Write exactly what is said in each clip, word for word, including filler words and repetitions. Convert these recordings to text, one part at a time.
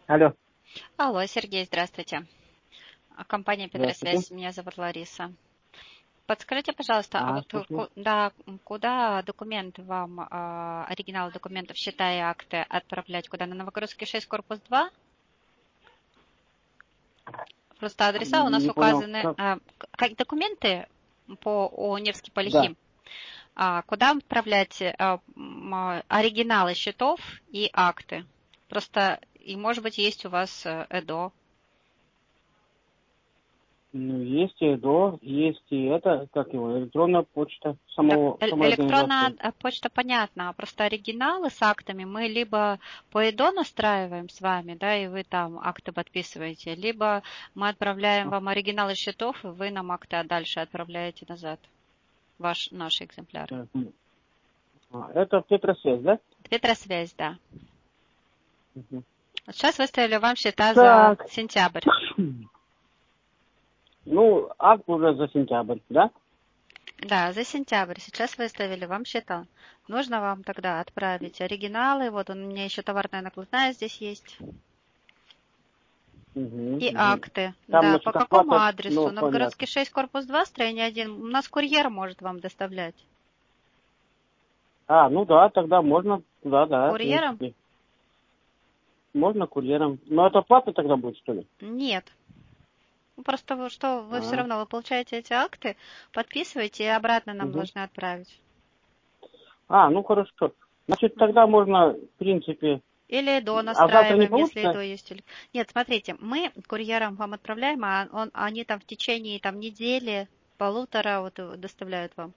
Алло. Алло, Сергей, здравствуйте. Компания Здравствуйте. Петросвязь, меня зовут Лариса. Подскажите, пожалуйста, а А, вот слушаю. ку- да, куда документы вам, а, оригиналы документов, счета и акты отправлять? Куда? На Новогородский шесть, корпус два? Просто адреса у нас Не понял, указаны. как? а, к- Как документы по о Невский Да. полихим? А, куда отправлять а, м, а, оригиналы счетов и акты? Просто, и может быть, есть у вас э, ЭДО. Ну, есть и до, есть и это, как его, электронная почта Так, самого, э- самой электронная организации. э, почта понятна, а просто оригиналы с актами мы либо по ЭДО настраиваем с вами, да, и вы там акты подписываете, либо мы отправляем вам оригиналы счетов, и вы нам акты, а дальше отправляете назад, ваш, наши экземпляры. Так, м. А, это Петросвязь, да? Петросвязь, да. Мгм. Вот сейчас выставили вам счета за Так. сентябрь. Ну, акт уже за сентябрь, да? Да, за сентябрь. Сейчас выставили вам счета. Нужно вам тогда отправить оригиналы. Вот у меня еще товарная накладная здесь есть. Угу, И угу. акты. Там, Да, по значит, какому оплата, адресу? ну, Новгородский понятно. шесть, корпус два, строение один. У нас курьер может вам доставлять. А, ну да, тогда можно, да, да, в Курьером? принципе. Можно курьером. Но это плата тогда будет, что ли? Нет. Ну, просто вы, что вы все А, равно вы получаете эти акты, подписываете и обратно нам угу. должны отправить. А, ну хорошо. Значит, Мгм. тогда можно, в принципе, Или до а завтра не настраиваем, если и получится? до есть. или- Нет, смотрите, мы курьером вам отправляем, а он, они там в течение там, недели, полутора вот, э, доставляют вам.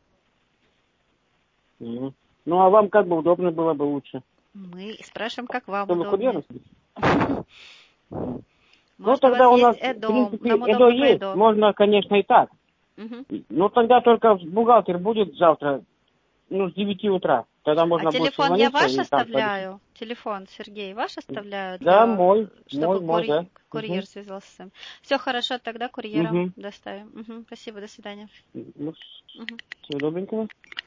Мгм. Ну, а вам как бы удобно было бы лучше? Мы спрашиваем, как вам Чтобы удобнее. курьером? Мгм. Ну, Может, у вас тогда у есть нас, в ЭДО, принципе, нам ЭДО удобно по есть. ЭДО. Можно, конечно, и так. Мгм. Но тогда только бухгалтер будет завтра, ну, с девяти утра. Тогда А можно будет телефон я созвониться ваш и там пообещать. оставляю? Телефон, Сергей, ваш оставляю, Да, для, мой, чтобы мой, мой, да. курь- курьер Угу. связался с вами. Все хорошо, тогда курьером Угу. доставим. Мгм. Спасибо, до свидания. Ну, Мгм. всего добренького.